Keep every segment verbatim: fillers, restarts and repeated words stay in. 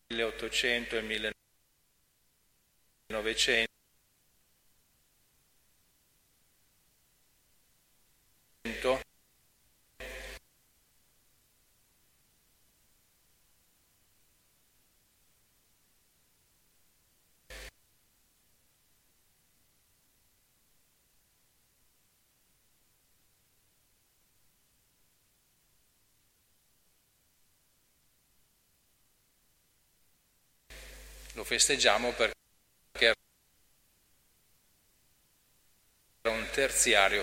milleottocento e millenovecento. Lo festeggiamo perché era un terziario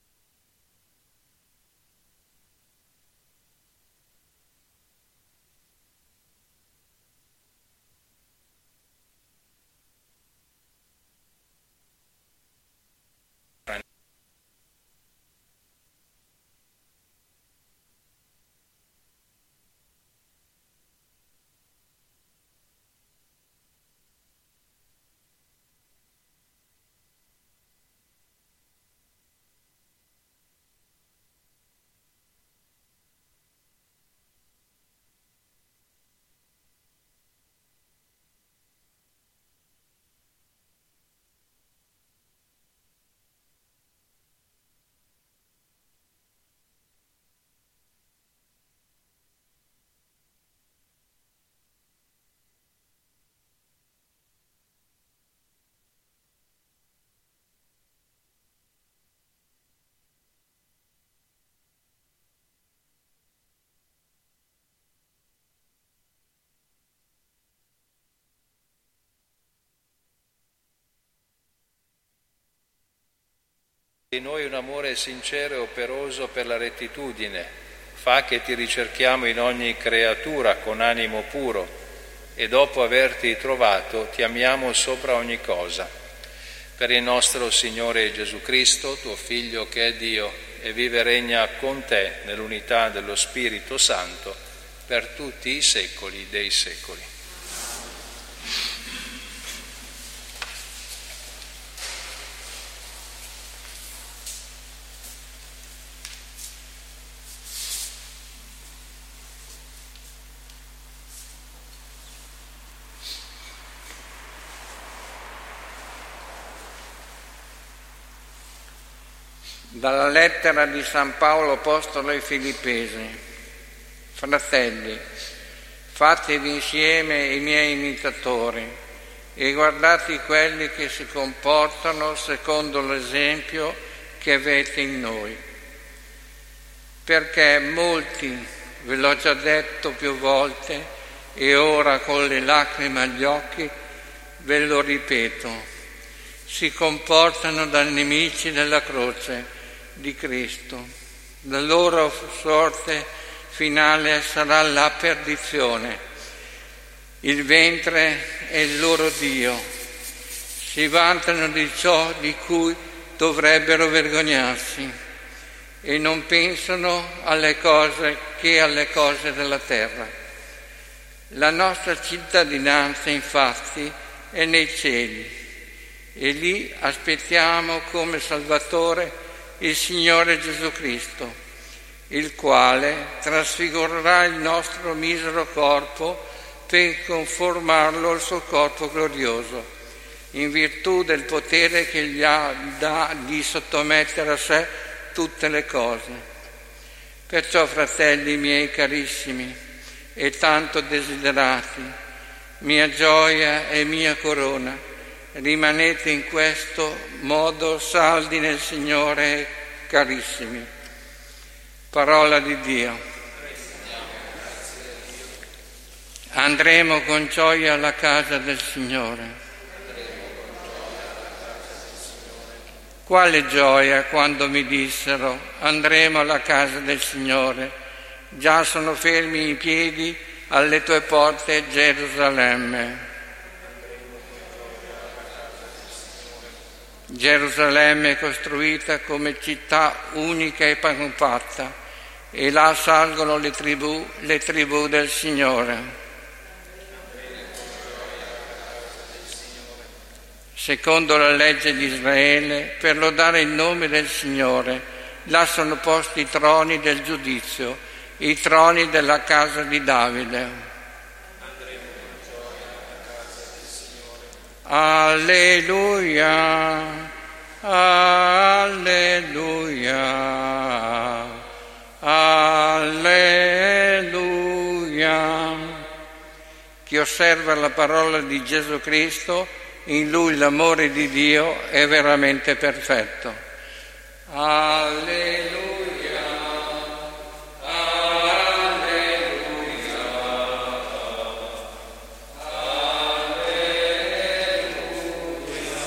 in noi un amore sincero e operoso per la rettitudine. Fa che ti ricerchiamo in ogni creatura con animo puro e dopo averti trovato ti amiamo sopra ogni cosa. Per il nostro Signore Gesù Cristo, tuo Figlio che è Dio e vive e regna con te nell'unità dello Spirito Santo per tutti i secoli dei secoli. Dalla lettera di San Paolo Apostolo ai Filippesi. Fratelli, fatevi insieme i miei imitatori e guardate quelli che si comportano secondo l'esempio che avete in noi. Perché molti, ve l'ho già detto più volte e ora con le lacrime agli occhi ve lo ripeto, si comportano da nemici della croce di Cristo. La loro sorte finale sarà la perdizione. Il ventre è il loro Dio. Si vantano di ciò di cui dovrebbero vergognarsi e non pensano alle cose che alle cose della terra. La nostra cittadinanza, infatti, è nei cieli e lì aspettiamo come Salvatore il Signore Gesù Cristo, il quale trasfigurerà il nostro misero corpo per conformarlo al suo corpo glorioso, in virtù del potere che gli ha dà di sottomettere a sé tutte le cose. Perciò, fratelli miei carissimi e tanto desiderati, mia gioia e mia corona, rimanete in questo modo saldi nel Signore, carissimi. Parola di Dio. Andremo con gioia alla casa del Signore. Quale gioia quando mi dissero: andremo alla casa del Signore, già sono fermi in piedi alle tue porte, Gerusalemme. Gerusalemme è costruita come città unica e compatta, e là salgono le tribù, le tribù del Signore. Secondo la legge di Israele, per lodare il nome del Signore, là sono posti i troni del giudizio, i troni della casa di Davide. Alleluia, alleluia, alleluia. Chi osserva la parola di Gesù Cristo, in lui l'amore di Dio è veramente perfetto. Alleluia, alleluia, alleluia.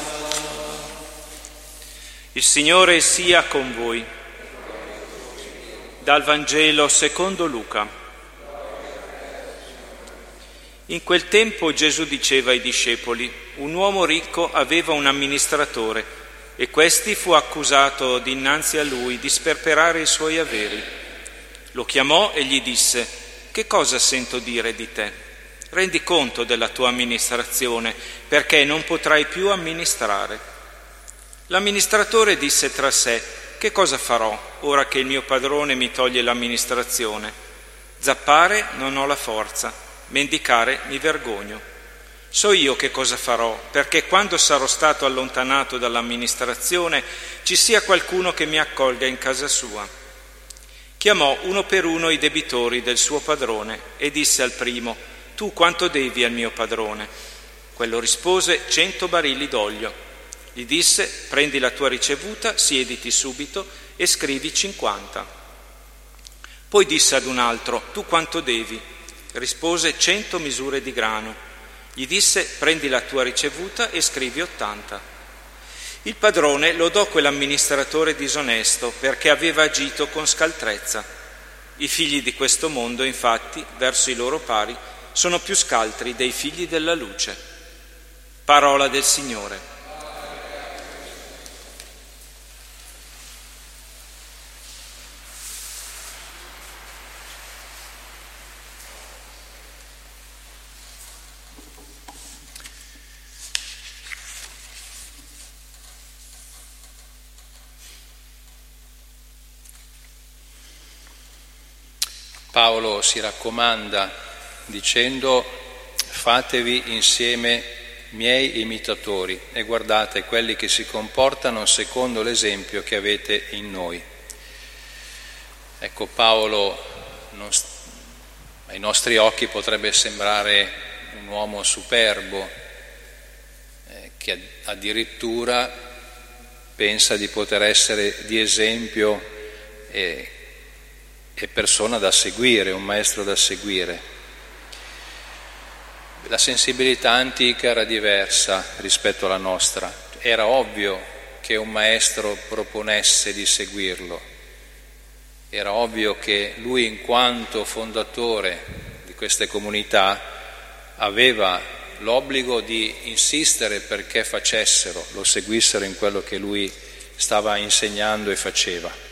Il Signore sia con voi. Dal Vangelo secondo Luca. In quel tempo Gesù diceva ai discepoli: un uomo ricco aveva un amministratore e questi fu accusato dinanzi a lui di sperperare i suoi averi. Lo chiamò e gli disse: che cosa sento dire di te? Rendi conto della tua amministrazione, perché non potrai più amministrare. L'amministratore disse tra sé: che cosa farò ora che il mio padrone mi toglie l'amministrazione? Zappare non ho la forza, mendicare mi vergogno. So io che cosa farò, perché quando sarò stato allontanato dall'amministrazione ci sia qualcuno che mi accolga in casa sua. Chiamò uno per uno i debitori del suo padrone e disse al primo: tu quanto devi al mio padrone? Quello rispose: cento barili d'olio. Gli disse: prendi la tua ricevuta, siediti subito e scrivi cinquanta. Poi disse ad un altro: tu quanto devi? Rispose: cento misure di grano. Gli disse: prendi la tua ricevuta e scrivi ottanta. Il padrone lodò quell'amministratore disonesto perché aveva agito con scaltrezza. I figli di questo mondo, infatti, verso i loro pari, sono più scaltri dei figli della luce. Parola del Signore. Paolo si raccomanda dicendo: fatevi insieme miei imitatori e guardate quelli che si comportano secondo l'esempio che avete in noi. Ecco, Paolo non, ai nostri occhi potrebbe sembrare un uomo superbo eh, che addirittura pensa di poter essere di esempio e e persona da seguire, un maestro da seguire. La sensibilità antica era diversa rispetto alla nostra. Era ovvio che un maestro proponesse di seguirlo. Era ovvio che lui, in quanto fondatore di queste comunità, aveva l'obbligo di insistere perché facessero, lo seguissero in quello che lui stava insegnando e faceva.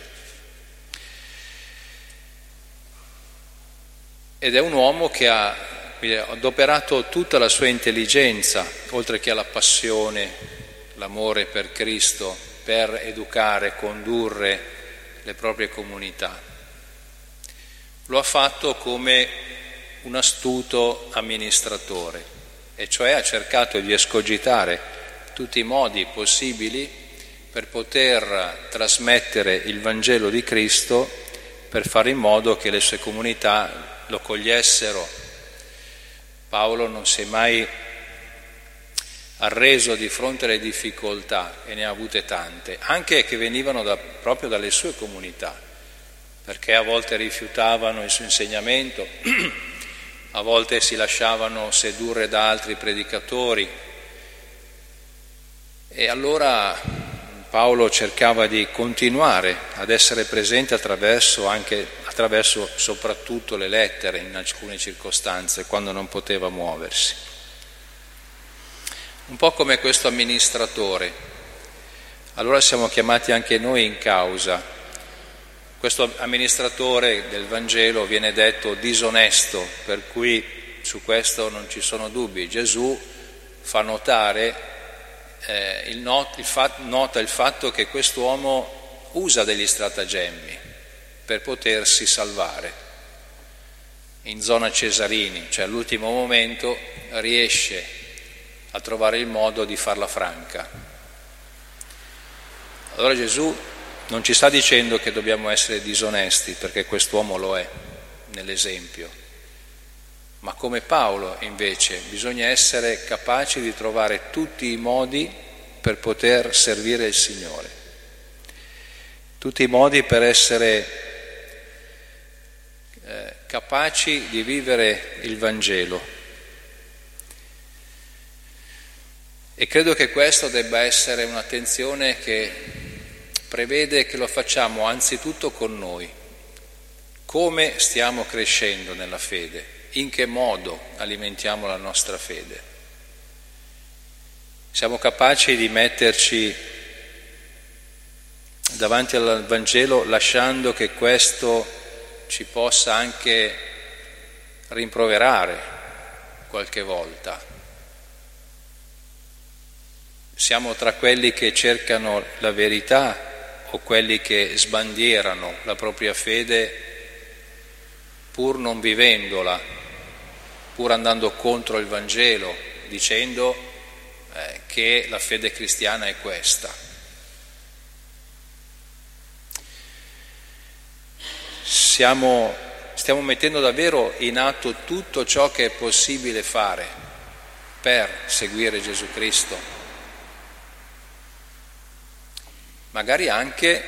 Ed è un uomo che ha adoperato tutta la sua intelligenza, oltre che la passione, l'amore per Cristo, per educare, condurre le proprie comunità. Lo ha fatto come un astuto amministratore, e cioè ha cercato di escogitare tutti i modi possibili per poter trasmettere il Vangelo di Cristo, per fare in modo che le sue comunità lo cogliessero. Paolo non si è mai arreso di fronte alle difficoltà, e ne ha avute tante, anche che venivano da, proprio dalle sue comunità, perché a volte rifiutavano il suo insegnamento, a volte si lasciavano sedurre da altri predicatori, e allora Paolo cercava di continuare ad essere presente attraverso anche attraverso soprattutto le lettere in alcune circostanze, quando non poteva muoversi. Un po' come questo amministratore. Allora siamo chiamati anche noi in causa. Questo amministratore del Vangelo viene detto disonesto, per cui su questo non ci sono dubbi. Gesù fa notare, eh, il not, il fat, nota il fatto che quest'uomo usa degli stratagemmi per potersi salvare. In zona Cesarini, cioè all'ultimo momento, riesce a trovare il modo di farla franca. Allora Gesù non ci sta dicendo che dobbiamo essere disonesti, perché quest'uomo lo è nell'esempio, ma come Paolo invece bisogna essere capaci di trovare tutti i modi per poter servire il Signore, tutti i modi per essere eh, capaci di vivere il Vangelo. E credo che questo debba essere un'attenzione che prevede che lo facciamo anzitutto con noi. Come stiamo crescendo nella fede? In che modo alimentiamo la nostra fede? Siamo capaci di metterci davanti al Vangelo lasciando che questo ci possa anche rimproverare qualche volta? Siamo tra quelli che cercano la verità o quelli che sbandierano la propria fede pur non vivendola, pur andando contro il Vangelo, dicendo eh, che la fede cristiana è questa? Siamo, stiamo mettendo davvero in atto tutto ciò che è possibile fare per seguire Gesù Cristo? Magari anche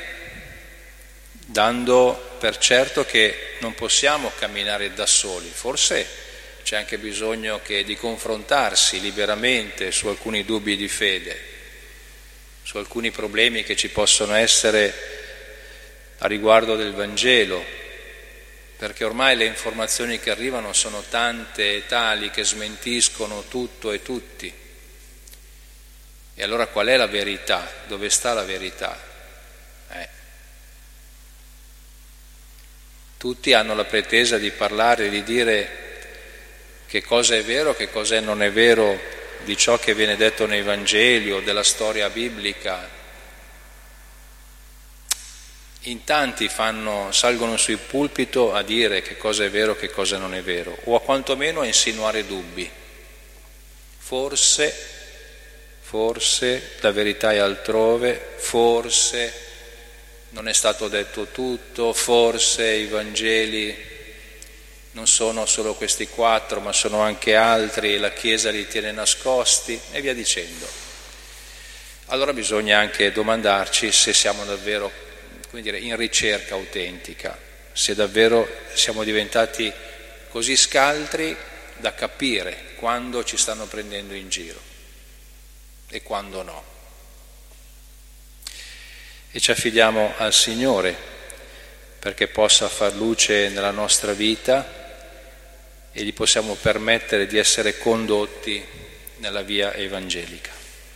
dando per certo che non possiamo camminare da soli, forse c'è anche bisogno che di confrontarsi liberamente su alcuni dubbi di fede, su alcuni problemi che ci possono essere a riguardo del Vangelo, perché ormai le informazioni che arrivano sono tante e tali che smentiscono tutto e tutti. E allora qual è la verità? Dove sta la verità? Eh. Tutti hanno la pretesa di parlare, di dire che cosa è vero, che cosa non è vero di ciò che viene detto nei Vangeli o della storia biblica. In tanti fanno, salgono sul pulpito a dire che cosa è vero, che cosa non è vero, o a quantomeno a insinuare dubbi. Forse... Forse la verità è altrove, forse non è stato detto tutto, forse i Vangeli non sono solo questi quattro, ma sono anche altri e la Chiesa li tiene nascosti e via dicendo. Allora bisogna anche domandarci se siamo davvero, come dire, in ricerca autentica, se davvero siamo diventati così scaltri da capire quando ci stanno prendendo in giro e quando no. E ci affidiamo al Signore perché possa far luce nella nostra vita e gli possiamo permettere di essere condotti nella via evangelica.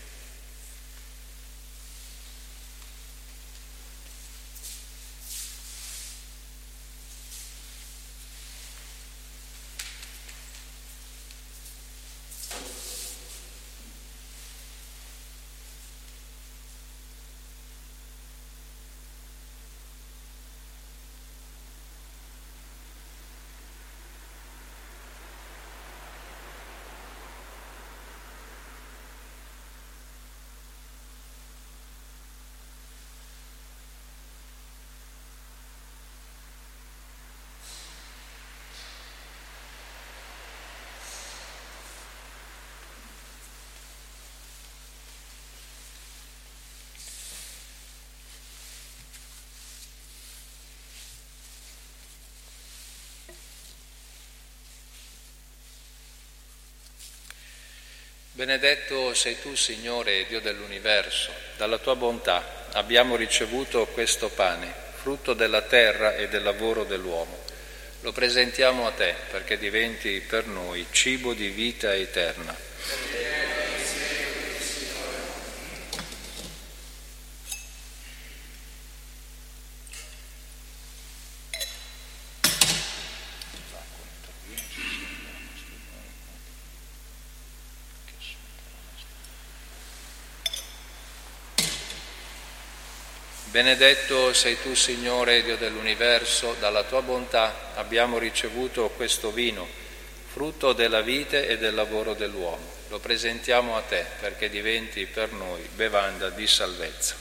Benedetto sei tu, Signore, Dio dell'universo, dalla tua bontà abbiamo ricevuto questo pane, frutto della terra e del lavoro dell'uomo. Lo presentiamo a te perché diventi per noi cibo di vita eterna. Benedetto sei tu, Signore, Dio dell'universo, dalla tua bontà abbiamo ricevuto questo vino, frutto della vite e del lavoro dell'uomo. Lo presentiamo a te perché diventi per noi bevanda di salvezza.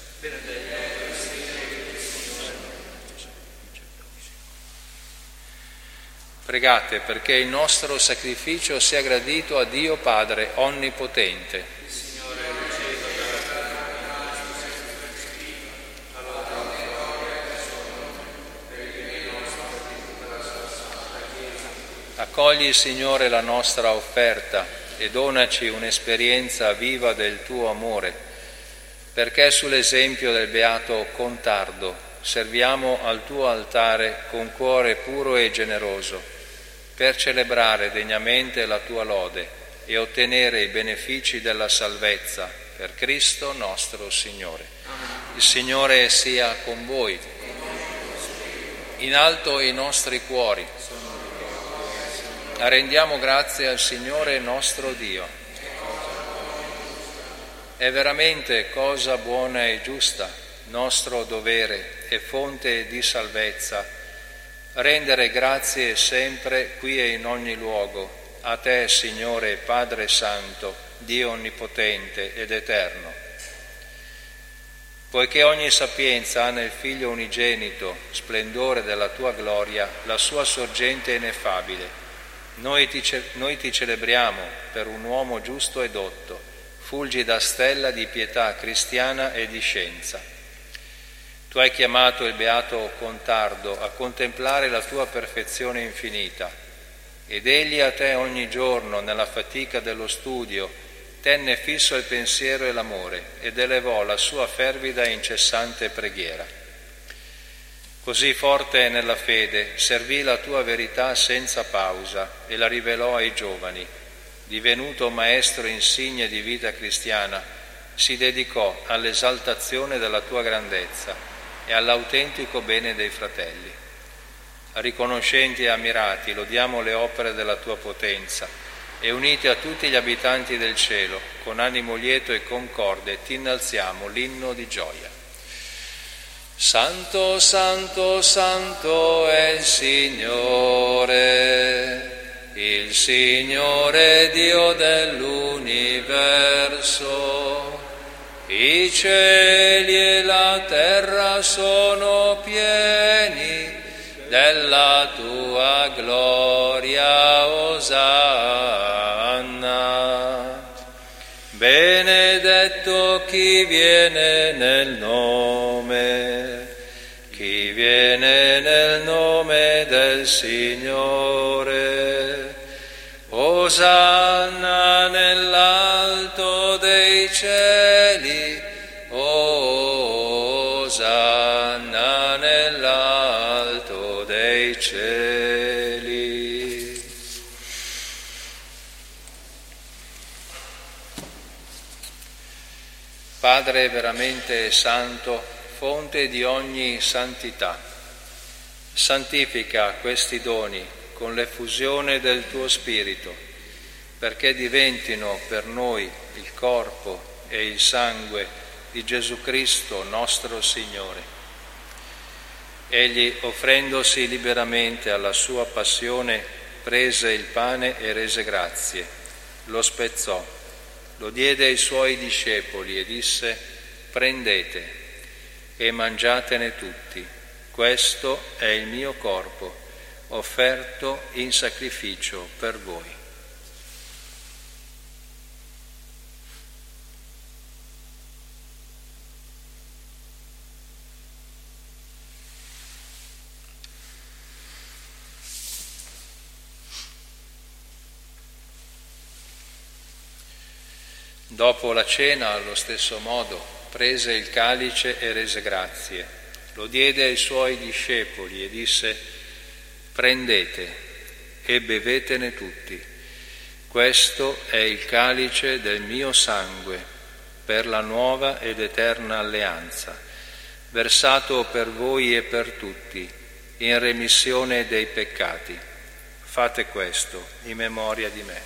Pregate perché il nostro sacrificio sia gradito a Dio Padre Onnipotente. Accogli, Signore, la nostra offerta e donaci un'esperienza viva del tuo amore, perché sull'esempio del beato Contardo serviamo al tuo altare con cuore puro e generoso, per celebrare degnamente la tua lode e ottenere i benefici della salvezza per Cristo nostro Signore. Il Signore sia con voi. In alto i nostri cuori. Rendiamo grazie al Signore nostro Dio. È veramente cosa buona e giusta, nostro dovere e fonte di salvezza, rendere grazie sempre qui e in ogni luogo a te, Signore Padre Santo, Dio Onnipotente ed Eterno. Poiché ogni sapienza ha nel Figlio unigenito, splendore della tua gloria, la sua sorgente ineffabile, Noi ti, noi ti celebriamo per un uomo giusto e dotto, fulgida stella di pietà cristiana e di scienza. Tu hai chiamato il beato Contardo a contemplare la tua perfezione infinita, ed egli a te ogni giorno, nella fatica dello studio, tenne fisso il pensiero e l'amore ed elevò la sua fervida e incessante preghiera. Così forte nella fede, servì la tua verità senza pausa e la rivelò ai giovani. Divenuto maestro insigne di vita cristiana, si dedicò all'esaltazione della tua grandezza e all'autentico bene dei fratelli. Riconoscenti e ammirati, lodiamo le opere della tua potenza e uniti a tutti gli abitanti del cielo, con animo lieto e concorde, ti innalziamo l'inno di gioia. Santo, santo, santo è il Signore, il Signore Dio dell'universo. I cieli e la terra sono pieni della tua gloria, Osanna. Benedetto chi viene nel nome, chi viene nel nome del Signore. Osanna nell'alto dei cieli, Osanna nell'alto dei cieli. Padre veramente santo, fonte di ogni santità, santifica questi doni con l'effusione del tuo Spirito, perché diventino per noi il corpo e il sangue di Gesù Cristo nostro Signore. Egli, offrendosi liberamente alla sua passione, prese il pane e rese grazie, lo spezzò, lo diede ai suoi discepoli e disse: prendete e mangiatene tutti, questo è il mio corpo, offerto in sacrificio per voi. Dopo la cena, allo stesso modo, prese il calice e rese grazie, lo diede ai suoi discepoli e disse: prendete e bevetene tutti, questo è il calice del mio sangue per la nuova ed eterna alleanza, versato per voi e per tutti in remissione dei peccati. Fate questo in memoria di me.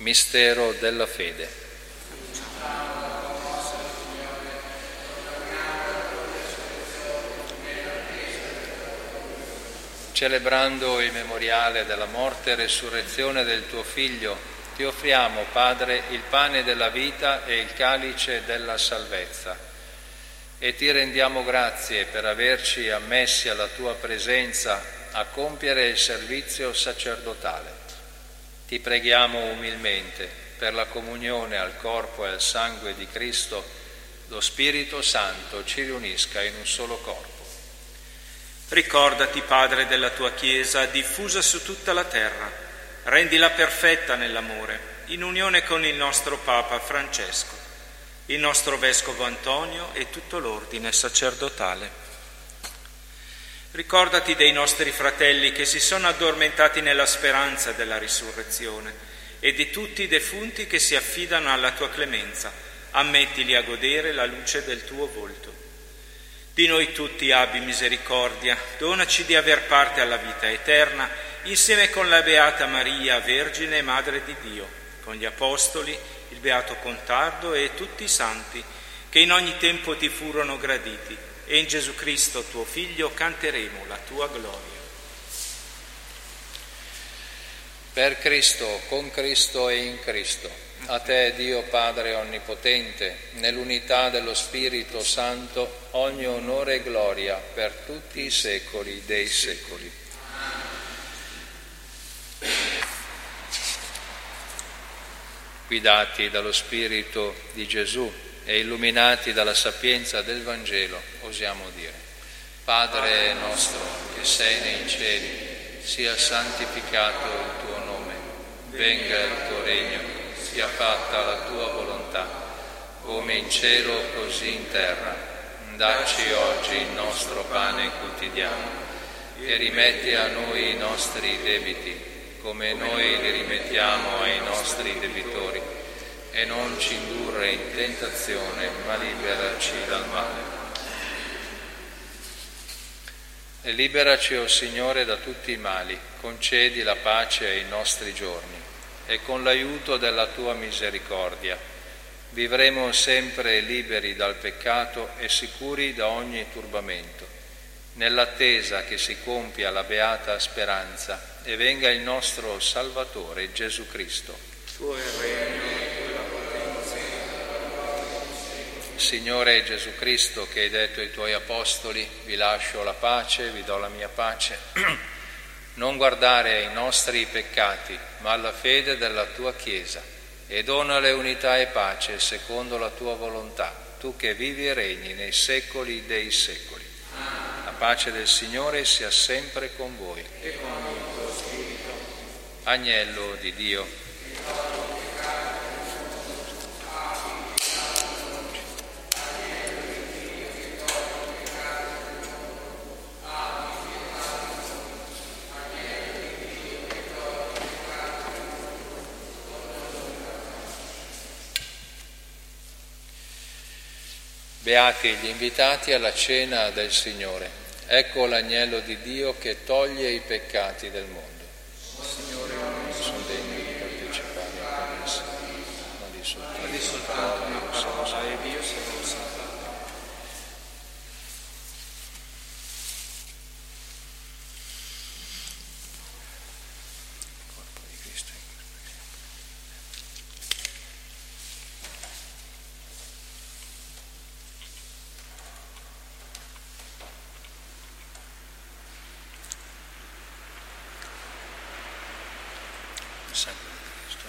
Mistero della fede. Celebrando il memoriale della morte e resurrezione del tuo Figlio, ti offriamo, Padre, il pane della vita e il calice della salvezza. E ti rendiamo grazie per averci ammessi alla tua presenza a compiere il servizio sacerdotale. Ti preghiamo umilmente per la comunione al corpo e al sangue di Cristo, lo Spirito Santo ci riunisca in un solo corpo. Ricordati, Padre, della tua Chiesa diffusa su tutta la terra, rendila perfetta nell'amore, in unione con il nostro Papa Francesco, il nostro Vescovo Antonio e tutto l'ordine sacerdotale. Ricordati dei nostri fratelli che si sono addormentati nella speranza della risurrezione e di tutti i defunti che si affidano alla tua clemenza. Ammettili a godere la luce del tuo volto. Di noi tutti abbi misericordia, donaci di aver parte alla vita eterna, insieme con la Beata Maria, Vergine e Madre di Dio, con gli Apostoli, il Beato Contardo e tutti i santi, che in ogni tempo ti furono graditi, e in Gesù Cristo, tuo Figlio, canteremo la tua gloria. Per Cristo, con Cristo e in Cristo. A te, Dio Padre Onnipotente, nell'unità dello Spirito Santo, ogni onore e gloria per tutti i secoli dei secoli. Guidati dallo Spirito di Gesù e illuminati dalla sapienza del Vangelo, osiamo dire: Padre nostro che sei nei cieli, sia santificato il tuo nome, venga il tuo regno, sia fatta la tua volontà, come in cielo così in terra. Dacci oggi il nostro pane quotidiano e rimetti a noi i nostri debiti, come noi li rimettiamo ai nostri debitori, e non ci indurre in tentazione, ma liberaci dal male. E liberaci, o Signore, da tutti i mali, concedi la pace ai nostri giorni, e con l'aiuto della tua misericordia vivremo sempre liberi dal peccato e sicuri da ogni turbamento, nell'attesa che si compia la beata speranza e venga il nostro Salvatore Gesù Cristo. Tuo è il regno e la potenza. Signore Gesù Cristo, che hai detto ai tuoi apostoli: vi lascio la pace, vi do la mia pace, non guardare ai nostri peccati, ma alla fede della tua Chiesa, e donale unità e pace secondo la tua volontà, tu che vivi e regni nei secoli dei secoli. La pace del Signore sia sempre con voi. E con il tuo spirito. Agnello di Dio. Beati gli invitati alla cena del Signore. Ecco l'agnello di Dio che toglie i peccati del mondo. Signore, non sono degno di partecipare a questa, ma di soltanto, di soltanto una parola e Dio sarò salvato. Sangue di Cristo.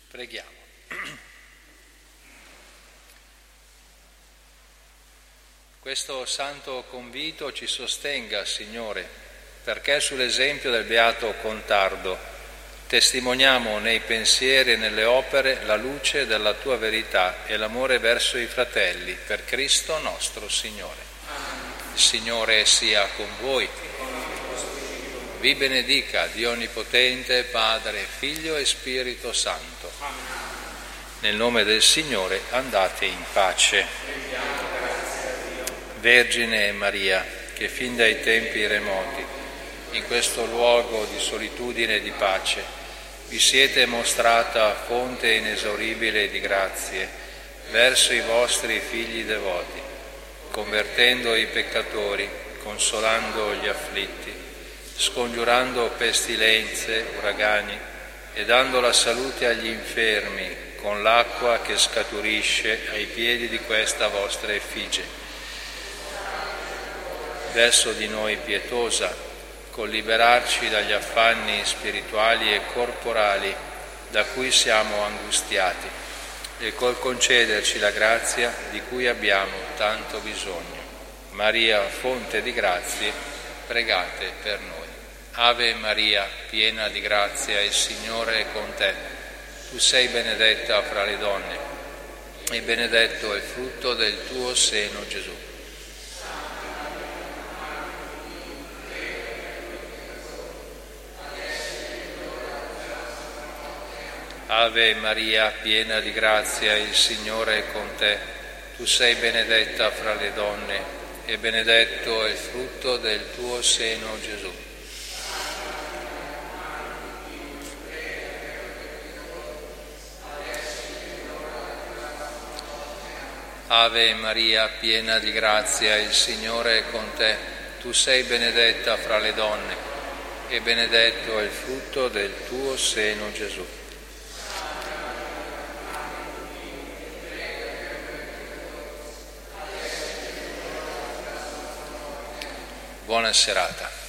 Preghiamo. Questo santo convito ci sostenga, Signore, perché sull'esempio del beato Contardo testimoniamo nei pensieri e nelle opere la luce della tua verità e l'amore verso i fratelli, per Cristo nostro Signore. Il Signore sia con voi. Vi benedica Dio Onnipotente, Padre, Figlio e Spirito Santo. Nel nome del Signore andate in pace. Vergine Maria, che fin dai tempi remoti, in questo luogo di solitudine e di pace, vi siete mostrata fonte inesauribile di grazie verso i vostri figli devoti, convertendo i peccatori, consolando gli afflitti, scongiurando pestilenze, uragani e dando la salute agli infermi con l'acqua che scaturisce ai piedi di questa vostra effigie. Verso di noi pietosa, col liberarci dagli affanni spirituali e corporali da cui siamo angustiati e col concederci la grazia di cui abbiamo tanto bisogno. Maria, fonte di grazie, pregate per noi. Ave Maria, piena di grazia, il Signore è con te. Tu sei benedetta fra le donne e benedetto è il frutto del tuo seno, Gesù. Ave Maria, piena di grazia, il Signore è con te. Tu sei benedetta fra le donne e benedetto è il frutto del tuo seno, Gesù. Ave Maria, piena di grazia, il Signore è con te. Tu sei benedetta fra le donne e benedetto è il frutto del tuo seno, Gesù. Buona serata.